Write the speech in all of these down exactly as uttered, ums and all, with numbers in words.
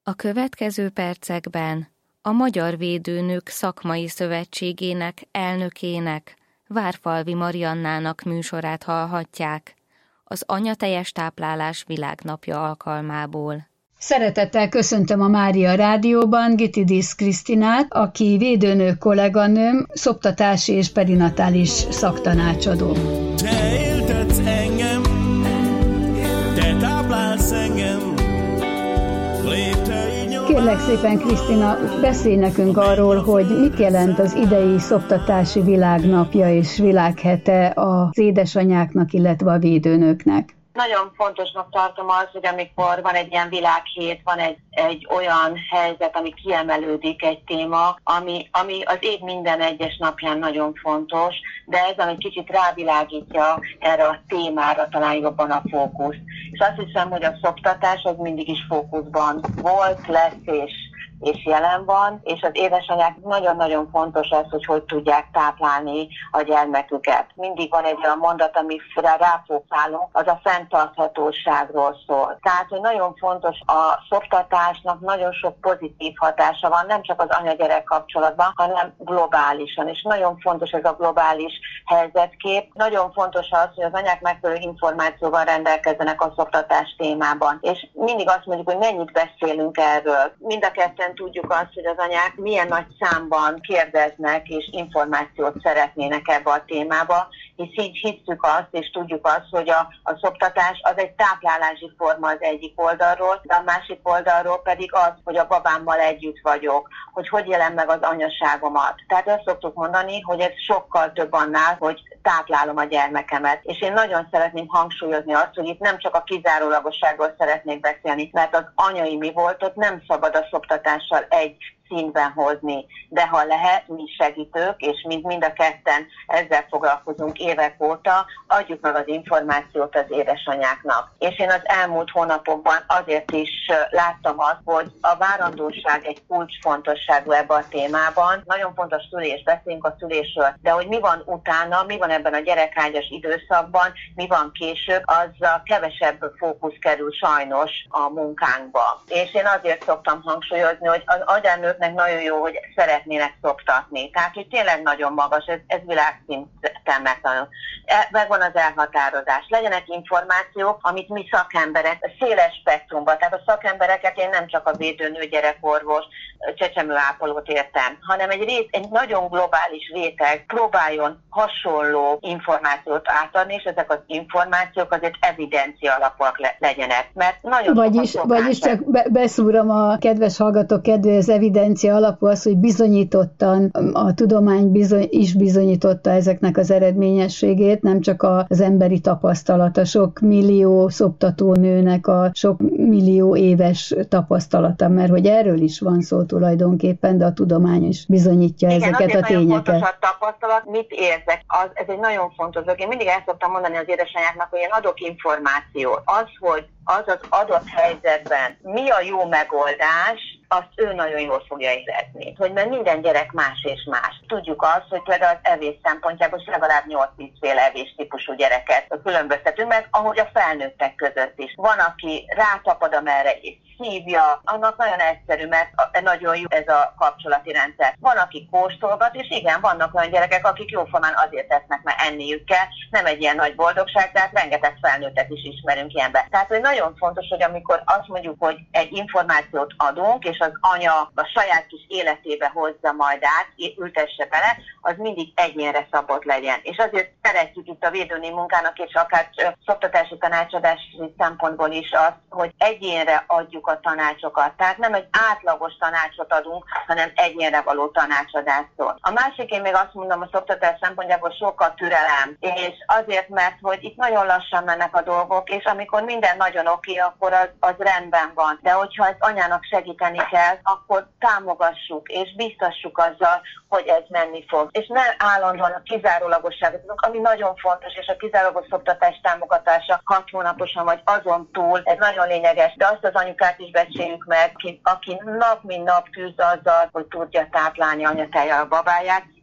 A következő percekben a Magyar Védőnők Szakmai Szövetségének elnökének, Várfalvi Mariannának műsorát hallhatják az Anyatejes Táplálás Világnapja alkalmából. Szeretettel köszöntöm a Mária Rádióban Gitidis Krisztinát, aki védőnő kolléganőm, szoptatási és perinatális szaktanácsadó. Te éltetsz engem, te táplálsz engem. Kérlek szépen, Krisztina, beszélj nekünk arról, hogy mit jelent az idei szoptatási világnapja és világhete az édesanyáknak, illetve a védőnőknek. Nagyon fontosnak tartom azt, hogy amikor van egy ilyen világhét, van egy, egy olyan helyzet, ami kiemelődik, egy téma, ami, ami az év minden egyes napján nagyon fontos, de ez, ami kicsit rávilágítja erre a témára talán jobban a fókuszt. És azt hiszem, hogy a szoptatás az mindig is fókuszban volt, lesz és és jelen van, és az édesanyák nagyon-nagyon fontos az, hogy hogy tudják táplálni a gyermeküket. Mindig van egy olyan mondat, amire ráfókuszálunk, az a fenntarthatóságról szól. Tehát, hogy nagyon fontos a szoptatásnak, nagyon sok pozitív hatása van, nem csak az anya-gyerek kapcsolatban, hanem globálisan, és nagyon fontos ez a globális helyzetkép. Nagyon fontos az, hogy az anyák megfelelő információval rendelkezzenek a szoptatás témában. És mindig azt mondjuk, hogy mennyit beszélünk erről. Mind a ketten tudjuk azt, hogy az anyák milyen nagy számban kérdeznek és információt szeretnének ebbe a témába, és így hiszük azt, és tudjuk azt, hogy a, a szoptatás az egy táplálási forma az egyik oldalról, de a másik oldalról pedig az, hogy a babámmal együtt vagyok, hogy hogy jelen meg az anyaságomat. Tehát azt szoktuk mondani, hogy ez sokkal több annál, hogy táplálom a gyermekemet. És én nagyon szeretném hangsúlyozni azt, hogy itt nem csak a kizárólagosságról szeretnék beszélni, mert az anyai mi voltot nem szabad a szoptatással egy színben hozni, de ha lehet, mi segítők, és mind, mind a ketten ezzel foglalkozunk évek óta, adjuk meg az információt az édesanyáknak. És én az elmúlt hónapokban azért is láttam azt, hogy a várandóság egy kulcsfontosságú ebben a témában. Nagyon fontos szülés, beszélünk a szülésről, de hogy mi van utána, mi van ebben a gyerekágyas időszakban, mi van később, azzal kevesebb fókusz kerül sajnos a munkánkba. És én azért szoktam hangsúlyozni, hogy az agyánők nagyon jó, hogy szeretnének szoptatni. Tehát, hogy tényleg nagyon magas, ez, ez világszinten megtanul. E, megvan az elhatározás. Legyenek információk, amit mi szakemberek, széles spektrumban, tehát a szakembereket én nem csak a védőnő, gyerekorvos, csecsemőápolót értem, hanem egy, rész, egy nagyon globális réteg próbáljon hasonló információt átadni, és ezek az információk azért evidencia alapúak le, legyenek. Mert nagyon vagyis, vagyis csak be, beszúrom a kedves hallgatók kedvé, az evidencia alapú az, hogy bizonyítottan a tudomány bizony, is bizonyította ezeknek az eredményességét, nem csak az emberi tapasztalata, sok millió szoptatónőnek a sok millió éves tapasztalata, mert hogy erről is van szó tulajdonképpen, de a tudomány is bizonyítja igen, ezeket a tényeket. Igen, fontos a tapasztalat, mit érzek, az, ez egy nagyon fontos dolog. Én mindig el szoktam mondani az édesanyáknak, hogy én adok információt. Az, hogy az az adott helyzetben mi a jó megoldás, azt ő nagyon jól fogja érezni. Hogy mert minden gyerek más és más. Tudjuk azt, hogy például az evés szempontjából legalább nyolc-tíz féle evés típusú gyereket különböztetünk meg, ahogy a felnőttek között is. Van, aki rátapad amerre és szívja, annak nagyon egyszerű, mert nagyon jó ez a kapcsolati rendszer. Van, aki kóstolgat, és igen, vannak olyan gyerekek, akik jóformán azért tesznek, mert enniük kell, nem egy ilyen nagy boldogság, tehát rengeteg felnőttet is ismerünk ilyenben. Tehát, hogy nagyon fontos, hogy amikor azt mondjuk, hogy egy információt adunk, és az anya a saját kis életébe hozza majd át, ültesse bele, az mindig egyénre szabott legyen. És azért szeretjük itt a védőnő munkának, és akár szoptatási tanácsadási szempontból is azt, hogy egyénre adjuk a tanácsokat. Tehát nem egy átlagos tanácsot adunk, hanem egyénre való tanácsadástól. A másik, én még azt mondom, a szoptatás szempontjából sokkal türelem, és azért, mert hogy itt nagyon lassan mennek a dolgok, és amikor minden nagyon oké, akkor az, az rendben van. De hogyha ezt anyának segíteni kell, akkor támogassuk, és biztassuk azzal, hogy ez menni fog. És ne állandóan a kizárólagosságot, ami nagyon fontos, és a kizárólagos szoptatás támogatása hat hónaposan vagy azon túl, ez nagyon lényeges, de azt az anyukát is becsüljük meg, aki, aki nap mint nap küzd azzal, hogy tudja táplálni anyatejjel a babáját,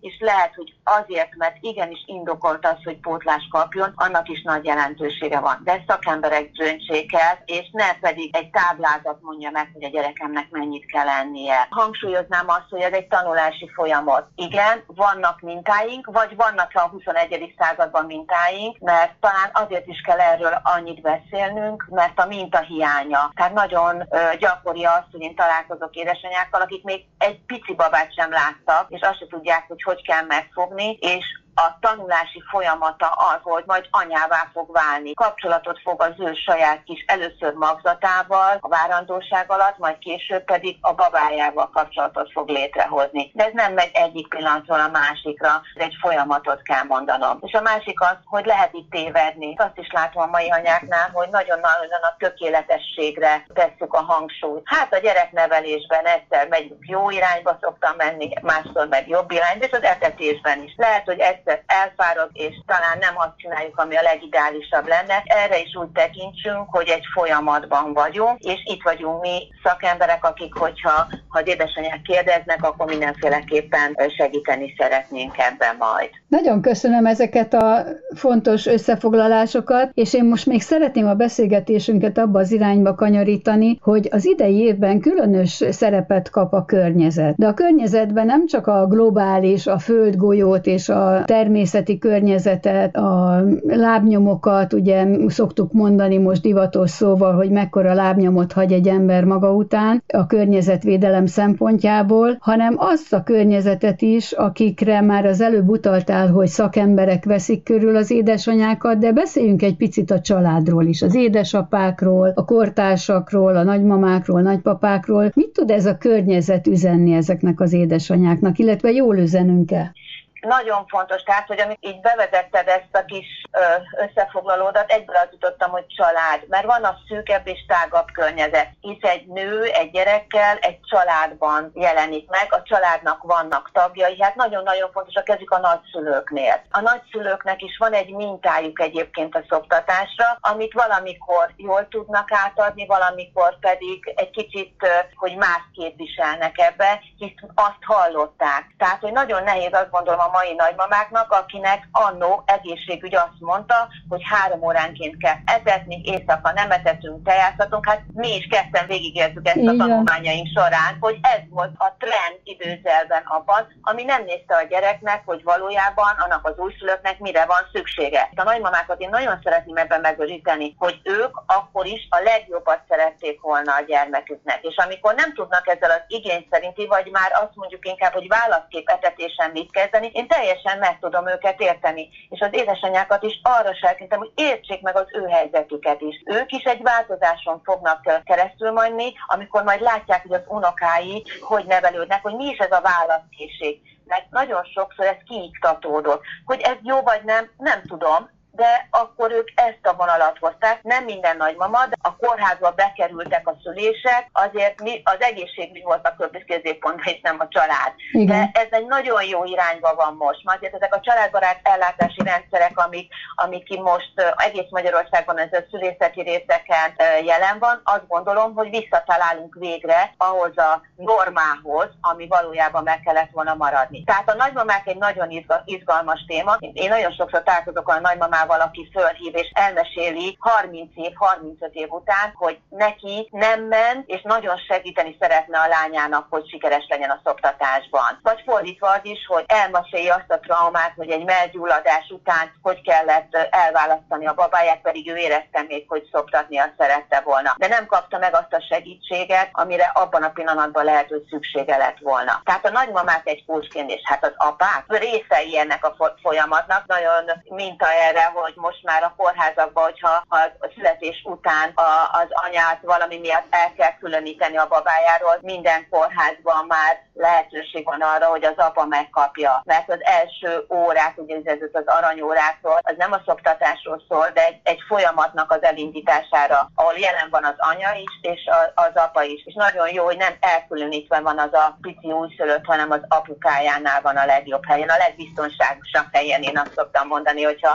és lehet, hogy azért, mert igenis indokolt az, hogy pótlást kapjon, annak is nagy jelentősége van. De szakemberek döntsék el, és ne pedig egy táblázat mondja meg, hogy a gyerekemnek mennyit kell ennie. Hangsúlyoznám azt, hogy ez egy tanulási folyamat. Igen, vannak mintáink, vagy vannak a huszonegyedik században mintáink, mert talán azért is kell erről annyit beszélnünk, mert a minta hiánya. Tehát nagyon ö, gyakori az, hogy én találkozok édesanyákkal, akik még egy pici babát sem láttak, és azt se tudják, hogy hogy kell megfogni, és a tanulási folyamata az, hogy majd anyává fog válni. Kapcsolatot fog az ő saját kis először magzatával, a várandóság alatt, majd később pedig a babájával kapcsolatot fog létrehozni. De ez nem megy egyik pillanatról a másikra, ez egy folyamatot kell mondanom. És a másik az, hogy lehet itt tévedni. Azt is látom a mai anyáknál, hogy nagyon-nagyon a tökéletességre tesszük a hangsúlyt. Hát a gyereknevelésben egyszer megyünk jó irányba, szoktam menni, másszor meg jobb irányba, és az etetésben is. Lehet, hogy egyszer elfárad, és talán nem azt csináljuk, ami a legideálisabb lenne. Erre is úgy tekintsünk, hogy egy folyamatban vagyunk, és itt vagyunk mi szakemberek, akik, hogyha ha az édesanyák kérdeznek, akkor mindenféleképpen segíteni szeretnénk ebben majd. Nagyon köszönöm ezeket a fontos összefoglalásokat, és én most még szeretném a beszélgetésünket abba az irányba kanyarítani, hogy az idei évben különös szerepet kap a környezet. De a környezetben nem csak a globális, a földgolyót és a természeti környezetet, a lábnyomokat, ugye szoktuk mondani most divatos szóval, hogy mekkora lábnyomot hagy egy ember maga után a környezetvédelem szempontjából, hanem azt a környezetet is, akikre már az előbb utaltál, hogy szakemberek veszik körül az édesanyákat, de beszéljünk egy picit a családról is, az édesapákról, a kortársakról, a nagymamákról, nagypapákról. Mit tud ez a környezet üzenni ezeknek az édesanyáknak, illetve jól üzenünk-e? Nagyon fontos, tehát, hogy amikor így bevezetted ezt a kis ö, összefoglalódat, egyből azt jutottam, hogy család, mert van a szűkebb és tágabb környezet, hisz egy nő egy gyerekkel egy családban jelenik meg, a családnak vannak tagjai, hát nagyon-nagyon fontos, a kezdjük a nagyszülőknél. A nagyszülőknek is van egy mintájuk egyébként a szoptatásra, amit valamikor jól tudnak átadni, valamikor pedig egy kicsit, hogy más képviselnek ebbe, hisz azt hallották. Tehát, hogy nagyon nehéz, azt gondolom, a mai nagymamáknak, akinek annó egészségügy azt mondta, hogy három óránként kell etetni, éjszaka nem etetünk, tejázhatunk. Hát mi is ketten végigértük ezt a tanulmányaink során, hogy ez volt a trend időzelben abban, ami nem nézte a gyereknek, hogy valójában annak az újszülöttnek mire van szüksége. A nagymamákat én nagyon szeretném ebben megőríteni, hogy ők akkor is a legjobbat szerették volna a gyermeküknek. És amikor nem tudnak ezzel az igény szerinti, vagy már azt mondjuk inkább, hogy választép etetésen mit kezdeni, én teljesen meg tudom őket érteni. És az édesanyákat is arra serkintem, hogy értsék meg az ő helyzetüket is. Ők is egy változáson fognak keresztül menni, amikor majd látják, hogy az unokái hogy nevelődnek, hogy mi is ez a válaszkészség. Mert nagyon sokszor ez kiiktatódott. Hogy ez jó vagy nem, nem tudom, de akkor ők ezt a vonalat hozták. Nem minden nagymama, de a kórházba bekerültek a szülések, azért mi, az egészségügy volt a középpontban, és nem a család. Igen. De ez egy nagyon jó irányba van most. Már azért ezek a családbarát ellátási rendszerek, amik, amik most egész Magyarországon ez a szülészeti részeken jelen van, azt gondolom, hogy visszatalálunk végre ahhoz a normához, ami valójában meg kellett volna maradni. Tehát a nagymamák egy nagyon izgalmas téma. Én nagyon sokszor találkozok a nagymamával, valaki fölhív és elmeséli harminc év, harmincöt év után, hogy neki nem ment, és nagyon segíteni szeretne a lányának, hogy sikeres legyen a szoptatásban. Vagy fordítva az is, hogy elmesélje azt a traumát, hogy egy mellgyulladás után hogy kellett elválasztani a babáját, pedig ő érezte még, hogy szoptatnia szerette volna. De nem kapta meg azt a segítséget, amire abban a pillanatban lehet, hogy szüksége lett volna. Tehát a nagymamák egy kulcsként, és hát az apák részei ennek a folyamatnak, nagyon minta erre, hogy most már a kórházakban, hogyha a születés után a, az anyát valami miatt el kell különíteni a babájáról, minden kórházban már lehetőség van arra, hogy az apa megkapja. Mert az első órák, ugye ez az aranyórákról, az nem a szoptatásról szól, de egy, egy folyamatnak az elindítására, ahol jelen van az anya is, és a, az apa is. És nagyon jó, hogy nem elkülönítve van az a pici újszülött, hanem az apukájánál van a legjobb helyen, a legbiztonságosabb helyen, én azt szoktam mondani, hogyha ha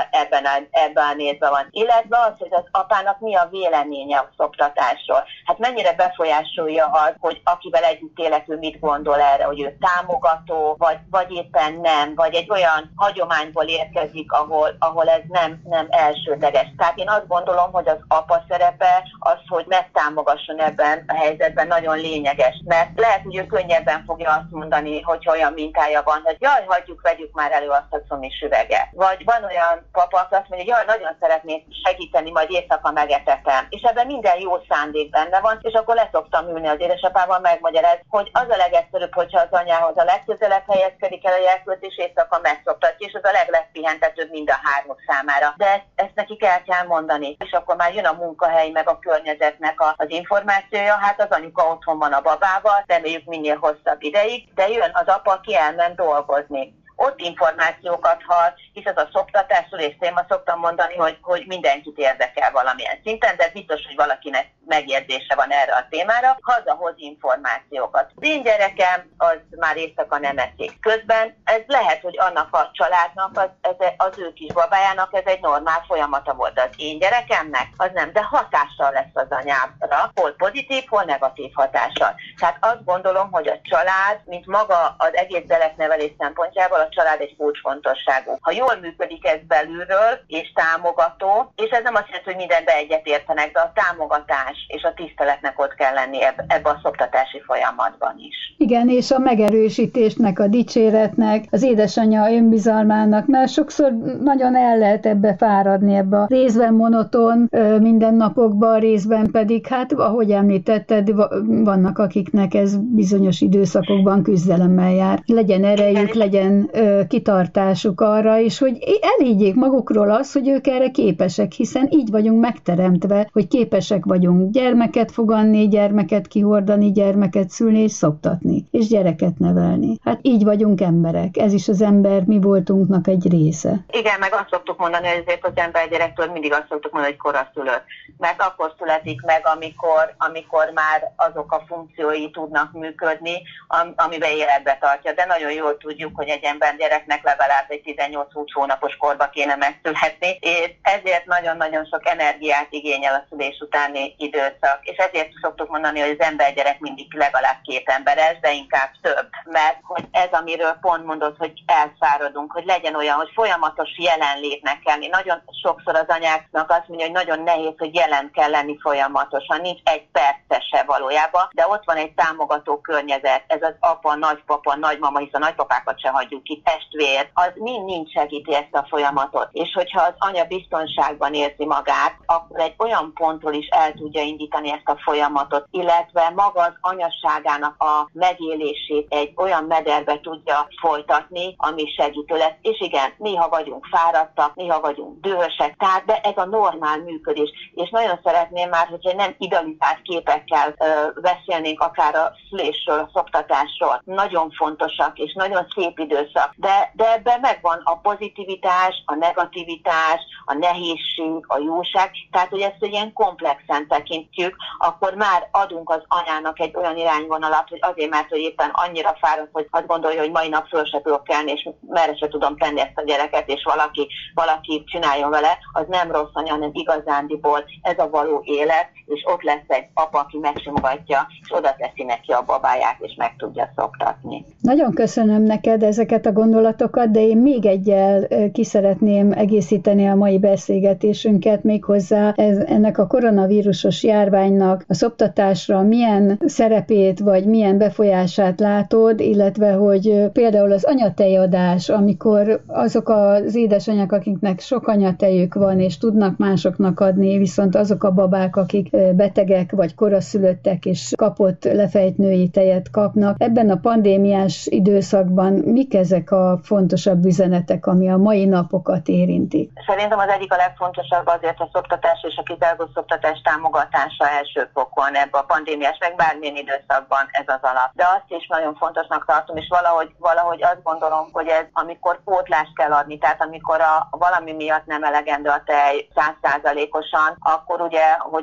ebben a, ebben a nézben van. Illetve az, hogy az apának mi a véleménye a szoptatásról. Hát mennyire befolyásolja az, hogy akivel együtt élek, ő mit gondol erre, hogy ő támogató, vagy, vagy éppen nem, vagy egy olyan hagyományból érkezik, ahol, ahol ez nem, nem elsődleges. Tehát én azt gondolom, hogy az apa szerepe az, hogy megtámogasson ebben a helyzetben, nagyon lényeges. Mert lehet, hogy ő könnyebben fogja azt mondani, hogyha olyan mintája van, hogy jaj, hagyjuk, vegyük már elő azt a comis üveget. Vagy van olyan papa, aki azt mondja, hogy jaj, nagyon szeretnék segíteni, majd éjszaka megetetem. És ebben minden jó szándék benne van, és akkor le szoktam ülni az édesapával, megmagyarázni, hogy az a legegyszerűbb, hogyha az anyához a legközelebb helyezkedik el a jelkölt, és éjszaka megszoptatja, és az a leglegpihentetőbb mind a hármuk számára. De ezt, ezt neki el kell mondani. És akkor már jön a munkahely, meg a környezetnek a, az információja, hát az anyuka otthon van a babával, reméljük minél hosszabb ideig, de jön az apa, aki elment dolgozni. Ott információkat hall, hisz ez a szoptatásról, és én ma szoktam mondani, hogy, hogy mindenkit érdekel valamilyen szinten, de biztos, hogy valakinek megjegyzése van erre a témára, hazahoz információkat. Az én gyerekem az már éjszaka nem eszik. Közben ez lehet, hogy annak a családnak, az, ez, az ő kis babájának ez egy normál folyamata volt. Az én gyerekemnek az nem, de hatással lesz az anyámra, hol pozitív, hol negatív hatással. Tehát azt gondolom, hogy a család, mint maga az egész gyereknevelés szempontjából, a család egy kulcsfontosságú. Ha jól működik ez belülről, és támogató, és ez nem azt jelenti, hogy mindenbe egyet értenek, de a támogatás és a tiszteletnek ott kell lenni ebbe, ebbe a szoptatási folyamatban is. Igen, és a megerősítésnek, a dicséretnek, az édesanyja önbizalmának, mert sokszor nagyon el lehet ebbe fáradni, ebbe a részben monoton mindennapokban, részben pedig, hát ahogy említetted, vannak akiknek ez bizonyos időszakokban küzdelemmel jár. Legyen erejük, legyen kitartásuk arra, és hogy elhiggyék magukról azt, hogy ők erre képesek, hiszen így vagyunk megteremtve, hogy képesek vagyunk gyermeket foganni, gyermeket kihordani, gyermeket szülni és szoptatni, és gyereket nevelni. Hát így vagyunk emberek. Ez is az ember mi voltunknak egy része. Igen, meg azt szoktuk mondani, hogy azért az ember gyerektől mindig azt szoktuk mondani, hogy koraszülött. Mert akkor születik meg, amikor, amikor már azok a funkciói tudnak működni, am, amiben életbe tartja. De nagyon jól tudjuk, hogy egy ember gyereknek legalább egy tizennyolc-húsz hónapos korba kéne megszületni, és ezért nagyon-nagyon sok energiát igényel a szülés utáni időszak. És ezért szoktuk mondani, hogy az embergyerek mindig legalább két emberes, de inkább több. Mert hogy ez, amiről pont mondod, hogy elfáradunk, hogy legyen olyan, hogy folyamatos jelenlétnek kell. Nagyon sokszor az anyáknak azt mondja, hogy nagyon nehéz, hogy jelen kell lenni folyamatosan, nincs egy perce se valójában, de ott van egy támogató környezet, ez az apa, nagypapa, nagymama, hisz a nagypapákat se hagyjuk ki, testvér, az mind-mind segíti ezt a folyamatot. És hogyha az anya biztonságban érzi magát, akkor egy olyan pontról is el tudja indítani ezt a folyamatot, illetve maga az anyasságának a megélését egy olyan mederbe tudja folytatni, ami segítő lesz. És igen, néha vagyunk fáradtak, néha vagyunk dühösek, tehát de ez a normál működés. És nagyon szeretném már, hogyha nem idealizált képekkel ö, beszélnénk akár a szülésről, a szoptatásról. Nagyon fontosak és nagyon szép időszak, de, de ebben megvan a pozitivitás, a negativitás, a nehézség, a jóság, tehát hogy ezt egy ilyen komplexen tekintjük, akkor már adunk az anyának egy olyan irányvonalat, hogy azért, mert hogy éppen annyira fáradt, hogy azt gondolja, hogy mai nap föl se tudok kelni, és merre se tudom tenni ezt a gyereket, és valaki, valaki csináljon vele, az nem rossz anya, hanem igazándiból ez a való élet, és ott lesz egy apa, aki megsimogatja, és oda teszi neki a babáját, és meg tudja szoptatni. Nagyon köszönöm neked ezeket a gondolatokat, de én még egyel ki szeretném egészíteni a mai beszélgetésünket, méghozzá ez, ennek a koronavírusos járványnak a szoptatásra milyen szerepét, vagy milyen befolyását látod, illetve hogy például az anyatejadás, amikor azok az édesanyák, akiknek sok anyatejük van, és tudnak másoknak adni, viszont azok a babák, akik betegek, vagy koraszülöttek, és kapott lefejtnői tejet kapnak. Ebben a pandémiás időszakban mik ezek a fontosabb üzenetek, ami a mai napokat érintik? Szerintem az egyik a legfontosabb azért a szoptatás és a kizárólagos szoptatás támogatása első fokon ebben a pandémiás, meg bármilyen időszakban ez az alap. De azt is nagyon fontosnak tartom, és valahogy, valahogy azt gondolom, hogy ez amikor pótlást kell adni, tehát amikor a, valami miatt nem elegendő a tej száz százalékosan, akkor ugye, hogy a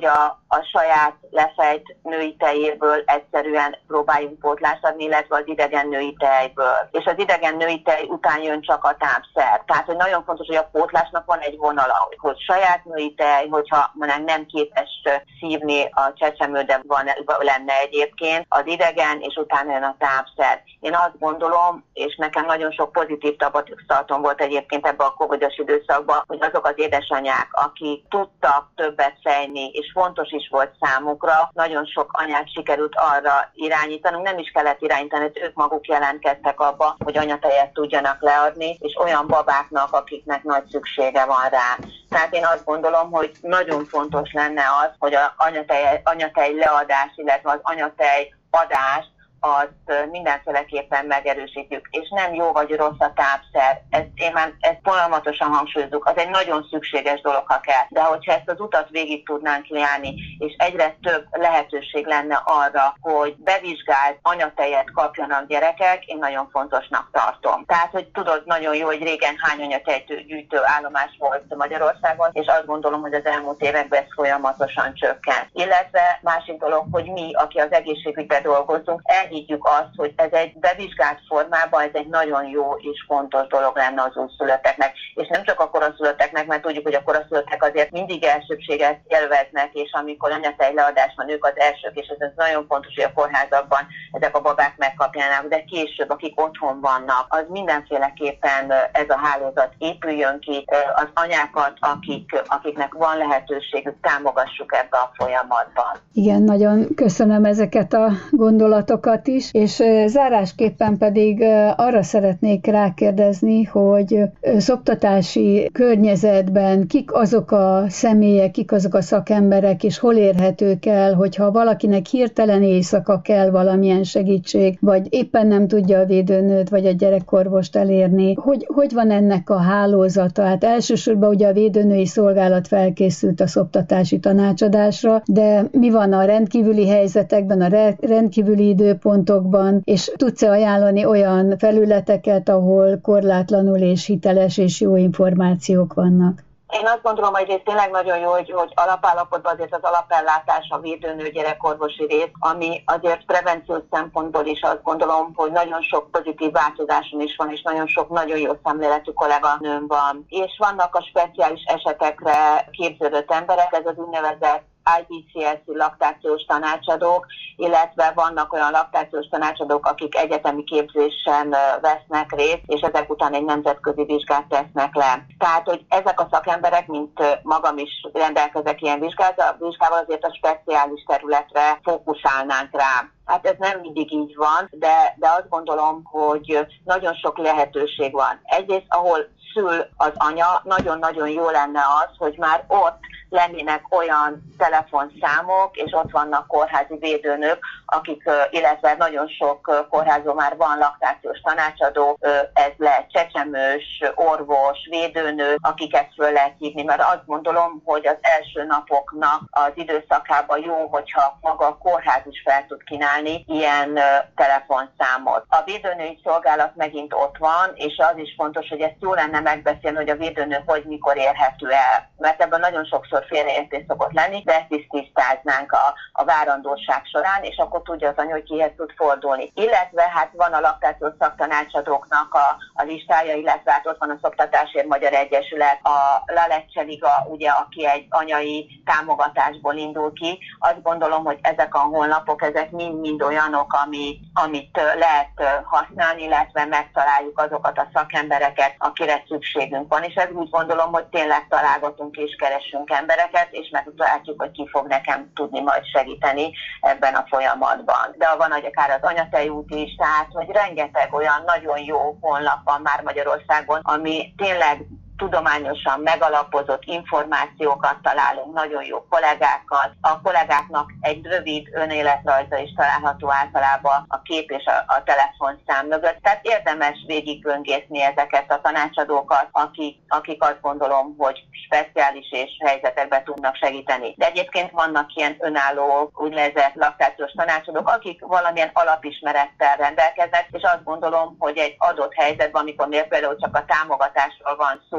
a saját lefejt női tejéből egyszerűen próbáljunk pótlást adni, illetve az idegen női tejből. És az idegen női tej után jön csak a tápszer. Tehát, hogy nagyon fontos, hogy a pótlásnak van egy vonala, hogy saját női tej, hogyha mondjuk nem képes szívni a csecsemő, de van, lenne egyébként, az idegen, és utána jön a tápszer. Én azt gondolom, és nekem nagyon sok pozitív tapasztalatom volt egyébként ebben a covidos időszakban, hogy azok az édesanyák, akik tudtak többet fejni, és fontos is volt számukra, nagyon sok anyát sikerült arra irányítanunk, nem is kellett irányítani, ők maguk jelentkeztek abba, hogy anyatejet tudjanak leadni, és olyan babáknak, akiknek nagy szüksége van rá. Tehát én azt gondolom, hogy nagyon fontos lenne az, hogy az anyatej, anyatej leadás, illetve az anyatej adást azt mindenféleképpen megerősítjük, és nem jó vagy rossz a tápszer. Ezt, én már ezt folyamatosan hangsúlyozunk, az egy nagyon szükséges dolog, ha kell. De hogyha ezt az utat végig tudnánk járni, és egyre több lehetőség lenne arra, hogy bevizsgált anyatejet kapjanak gyerekek, én nagyon fontosnak tartom. Tehát, hogy tudod nagyon jó, hogy régen hány anyatejt gyűjtő állomás volt Magyarországon, és azt gondolom, hogy az elmúlt években ez folyamatosan csökken. Illetve másik dolog, hogy mi, aki az egészségügyben dolgozunk, higgyük azt, hogy ez egy bevizsgált formában, ez egy nagyon jó és fontos dolog lenne az újszülötteknek. És nem csak a koraszülötteknek, mert tudjuk, hogy a koraszülöttek azért mindig elsőbséget élveznek, és amikor anyatej leadás van, ők az elsők, és ez nagyon fontos, hogy a kórházakban ezek a babák megkapjanak, de később, akik otthon vannak, az mindenféleképpen ez a hálózat épüljön ki, az anyákat, akik, akiknek van lehetőségük, támogassuk ebbe a folyamatban. Igen, nagyon köszönöm ezeket a gondolatokat is, és zárásképpen pedig arra szeretnék rákérdezni, hogy szoptatási környezetben kik azok a személyek, kik azok a szakemberek, és hol érhetők el, hogyha valakinek hirtelen éjszaka kell valamilyen segítség, vagy éppen nem tudja a védőnőt, vagy a gyerekorvost elérni. Hogy, hogy van ennek a hálózata? Hát elsősorban ugye a védőnői szolgálat felkészült a szoptatási tanácsadásra, de mi van a rendkívüli helyzetekben, a re- rendkívüli időpontokban, és tudsz-e ajánlani olyan felületeket, ahol korlátlanul és hiteles és jó információk vannak? Én azt gondolom, hogy ez tényleg nagyon jó, hogy, hogy alapállapotban azért az alapellátás, a védőnő gyerekorvosi rész, ami azért prevenciós szempontból is azt gondolom, hogy nagyon sok pozitív változáson is van, és nagyon sok nagyon jó szemléletű kolléganőm van. És vannak a speciális esetekre képződött emberek, ez az úgynevezett I B C L C laktációs tanácsadók, illetve vannak olyan laktációs tanácsadók, akik egyetemi képzésen vesznek részt, és ezek után egy nemzetközi vizsgát tesznek le. Tehát, hogy ezek a szakemberek, mint magam is rendelkezek ilyen vizsgával, azért a speciális területre fókuszálnánk rá. Hát ez nem mindig így van, de, de azt gondolom, hogy nagyon sok lehetőség van. Egyrészt, ahol szül az anya, nagyon-nagyon jó lenne az, hogy már ott lennének olyan telefonszámok, és ott vannak kórházi védőnők, akik, illetve nagyon sok kórházon már van laktációs tanácsadó, ez lehet csecsemős, orvos, védőnő, akiket föl lehet hívni, mert azt gondolom, hogy az első napoknak az időszakában jó, hogyha maga a kórház is fel tud kínálni ilyen telefonszámot. A védőnői szolgálat megint ott van, és az is fontos, hogy ezt jó lenne megbeszélni, hogy a védőnő hogy mikor érhető el, mert ebben nagyon sokszor félreértés szokott lenni, de ezt is tisztáznánk a, a várandóság során, és akkor tudja az anya, hogy kihez tud fordulni. Illetve hát van a laktációs szaktanácsadóknak a, a listája, illetve hát ott van a Szoptatásért Magyar Egyesület, a Lalecce Liga, ugye, aki egy anyai támogatásból indul ki. Azt gondolom, hogy ezek a honlapok, ezek mind-mind olyanok, ami, amit lehet használni, illetve megtaláljuk azokat a szakembereket, akire szükségünk van, és ez úgy gondolom, hogy tényleg találgatunk és keresünk embereket, és megtaláljuk, hogy ki fog nekem tudni majd segíteni ebben a folyamatban. De van akár az Anyatejút is, tehát hogy rengeteg olyan nagyon jó honlap van már Magyarországon, ami tényleg tudományosan megalapozott információkat találunk nagyon jó kollégákkal. A kollégáknak egy rövid önéletrajza is található általában a kép és a, a telefonszám mögött. Tehát érdemes végigböngészni ezeket a tanácsadókat, akik, akik azt gondolom, hogy speciális és helyzetekben tudnak segíteni. De egyébként vannak ilyen önálló úgynevezett laktációs tanácsadók, akik valamilyen alapismerettel rendelkeznek, és azt gondolom, hogy egy adott helyzetben, amikor például csak a támogatásról van szó,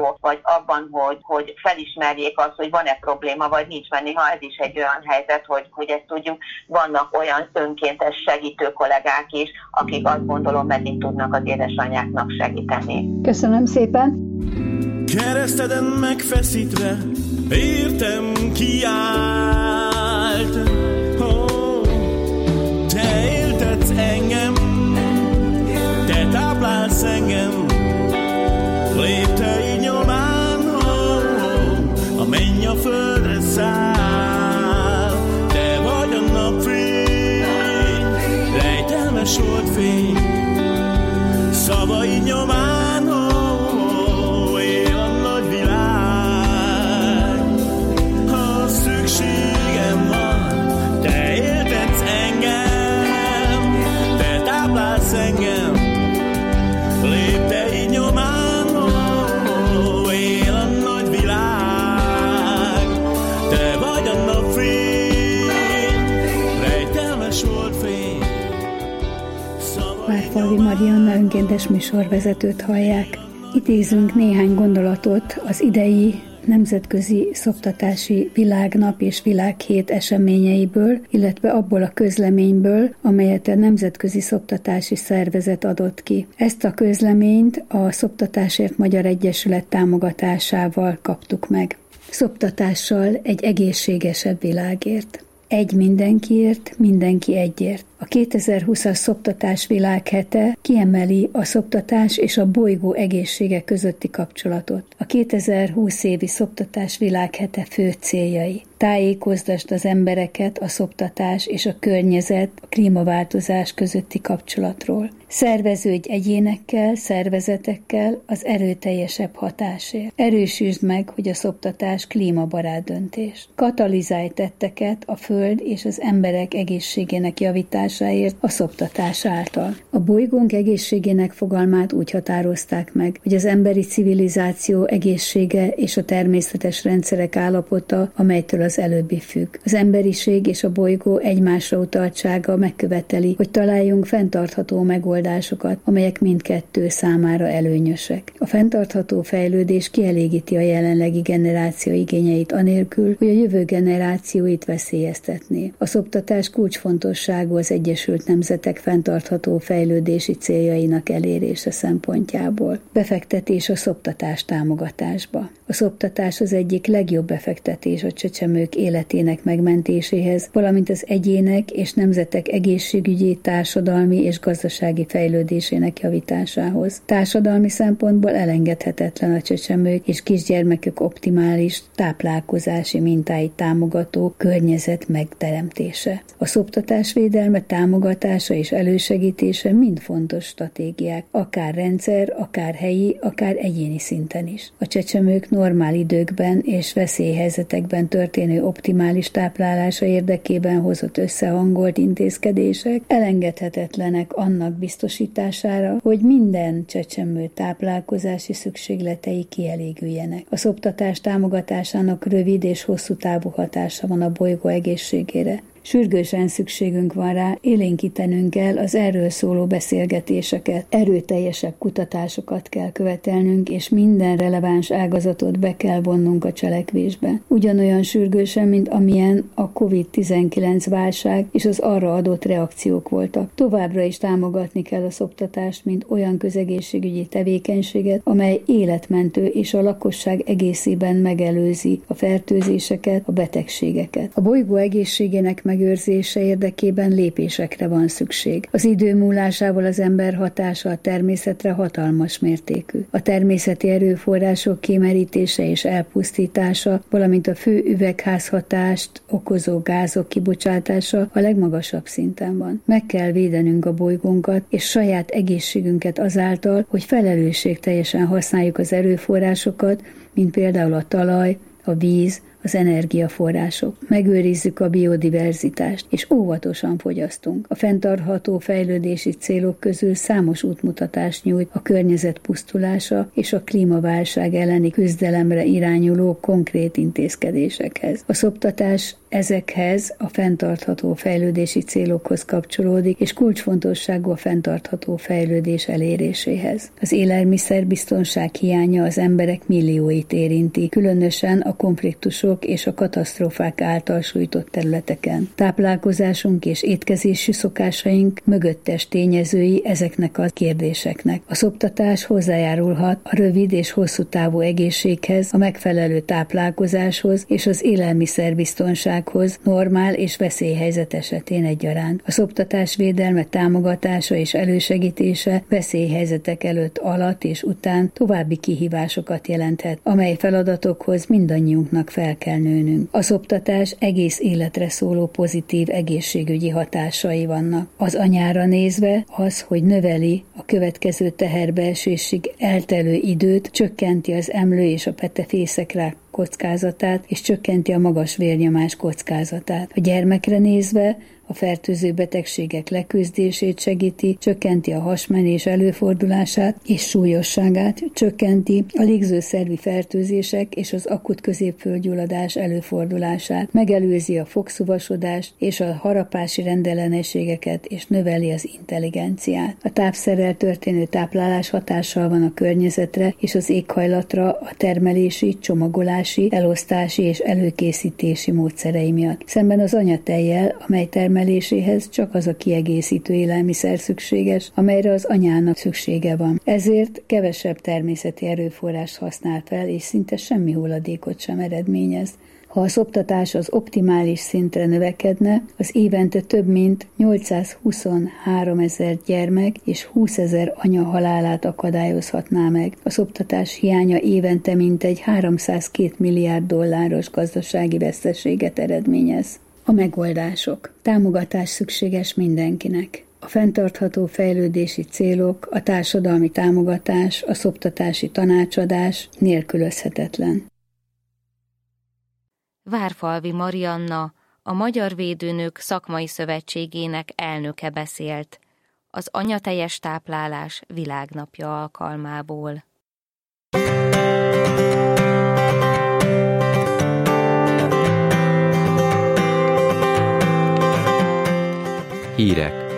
vagy abban, hogy, hogy felismerjék azt, hogy van-e probléma, vagy nincs, mert néha ez is egy olyan helyzet, hogy, hogy ezt tudjuk. Vannak olyan önkéntes segítő kollégák is, akik azt gondolom megint tudnak az édesanyáknak segíteni. Köszönöm szépen! Kereszteden megfeszítve értem kiállt, oh, te éltetsz engem, te táplálsz engem, léptei nyomán, oh, oh, a menny a földre száll, te vagy a napfény, rejtelmes holdfény, szavai nyomán, oh, él a nagy világ. Ha szükségem van, te éltetsz engem, te táplálsz engem, léptei nyomán, oh, él a nagy világ. Te vagy a napfény, rejtelmes holdfény. Várfalvi Marianna önkéntes műsorvezetőt hallják. Idézünk néhány gondolatot az idei Nemzetközi Szoptatási Világnap és Világhét eseményeiből, illetve abból a közleményből, amelyet a Nemzetközi Szoptatási Szervezet adott ki. Ezt a közleményt a Szoptatásért Magyar Egyesület támogatásával kaptuk meg. Szoptatással egy egészségesebb világért. Egy mindenkiért, mindenki egyért. A kétezer-húszas Szoptatás Világhete kiemeli a szoptatás és a bolygó egészsége közötti kapcsolatot. A kétezer-húsz évi Szoptatás Világhete fő céljai. Tájékoztasd az embereket a szoptatás és a környezet, a klímaváltozás közötti kapcsolatról. Szerveződj egyénekkel, szervezetekkel az erőteljesebb hatásért. Erősítsd meg, hogy a szoptatás klímabarát döntés. Katalizálj tetteket a föld és az emberek egészségének javításáért a szoptatás által. A bolygónk egészségének fogalmát úgy határozták meg, hogy az emberi civilizáció egészsége és a természetes rendszerek állapota, amelytől az előbbi függ. Az emberiség és a bolygó egymásra utaltsága megköveteli, hogy találjunk fenntartható megoldásokat, amelyek mindkettő számára előnyösek. A fenntartható fejlődés kielégíti a jelenlegi generáció igényeit anélkül, hogy a jövő generációit veszélyeztetné. A szoptatás kulcsfontosságú az Egyesült Nemzetek fenntartható fejlődési céljainak elérése szempontjából. Befektetés a szoptatás támogatásba. A szoptatás az egyik legjobb befektetés a csecsemők életének megmentéséhez, valamint az egyének és nemzetek egészségügyi, társadalmi és gazdasági fejlődésének javításához. Társadalmi szempontból elengedhetetlen a csecsemők és kisgyermekek optimális táplálkozási mintáit támogató környezet megteremtése. A szoptatás védelme, támogatása és elősegítése mind fontos stratégiák, akár rendszer, akár helyi, akár egyéni szinten is. A csecsemők normál időkben és veszélyhelyzetekben történő optimális táplálása érdekében hozott összehangolt intézkedések elengedhetetlenek annak biztosítására, hogy minden csecsemő táplálkozási szükségletei kielégüljenek. A szoptatás támogatásának rövid és hosszú távú hatása van a bolygó egészségére. Sürgősen szükségünk van rá, élénkítenünk kell az erről szóló beszélgetéseket, erőteljesebb kutatásokat kell követelnünk, és minden releváns ágazatot be kell vonnunk a cselekvésbe. Ugyanolyan sürgősen, mint amilyen a kovid tizenkilenc válság és az arra adott reakciók voltak. Továbbra is támogatni kell a szoptatást, mint olyan közegészségügyi tevékenységet, amely életmentő és a lakosság egészében megelőzi a fertőzéseket, a betegségeket. A bolygó egészségének megőrzése érdekében lépésekre van szükség. Az idő múlásával az ember hatása a természetre hatalmas mértékű. A természeti erőforrások kimerítése és elpusztítása, valamint a fő üvegházhatást okozó gázok kibocsátása a legmagasabb szinten van. Meg kell védenünk a bolygónkat és saját egészségünket azáltal, hogy felelősségteljesen használjuk az erőforrásokat, mint például a talaj, a víz, az energiaforrások, megőrizzük a biodiverzitást, és óvatosan fogyasztunk. A fenntartható fejlődési célok közül számos útmutatást nyújt a környezet pusztulása és a klímaválság elleni küzdelemre irányuló konkrét intézkedésekhez. A szoptatás ezekhez a fenntartható fejlődési célokhoz kapcsolódik, és kulcsfontosságú a fenntartható fejlődés eléréséhez. Az élelmiszerbiztonság hiánya az emberek millióit érinti, különösen a konfliktusok és a katasztrófák által sújtott területeken. Táplálkozásunk és étkezési szokásaink mögöttes tényezői ezeknek a kérdéseknek. A szoptatás hozzájárulhat a rövid és hosszú távú egészséghez, a megfelelő táplálkozáshoz és az élelmiszerbiztonsághoz normál és veszélyhelyzet esetén egyaránt. A szoptatás védelme, támogatása és elősegítése veszélyhelyzetek előtt, alatt és után további kihívásokat jelenthet, amely feladatokhoz mindannyiunknak fel kell nőnünk. A szoptatás egész életre szóló pozitív egészségügyi hatásai vannak. Az anyára nézve az, hogy növeli a következő teherbeesésig eltelő időt, csökkenti az emlő és a petefészekrák kockázatát, és csökkenti a magas vérnyomás kockázatát. A gyermekre nézve a fertőző betegségek leküzdését segíti, csökkenti a hasmenés előfordulását és súlyosságát, csökkenti a légzőszervi fertőzések és az akut középföldgyulladás előfordulását, megelőzi a fogszúvasodást és a harapási rendellenességeket, és növeli az intelligenciát. A tápszerrel történő táplálás hatással van a környezetre és az éghajlatra a termelési, csomagolási, elosztási és előkészítési módszerei miatt. Szemben az anyatejjel, amely termel eléséhez csak az a kiegészítő élelmiszer szükséges, amelyre az anyának szüksége van. Ezért kevesebb természeti erőforrást használ fel, és szinte semmi hulladékot sem eredményez. Ha a szoptatás az optimális szintre növekedne, az évente több mint nyolcszázhuszonháromezer gyermek és húszezer anya halálát akadályozhatná meg. A szoptatás hiánya évente mintegy háromszázkettő milliárd dolláros gazdasági veszteséget eredményez. A megoldások. Támogatás szükséges mindenkinek. A fenntartható fejlődési célok, a társadalmi támogatás, a szoptatási tanácsadás nélkülözhetetlen. Várfalvi Marianna, a Magyar Védőnők Szakmai Szövetségének elnöke beszélt az anyatejes táplálás világnapja alkalmából. Hírek.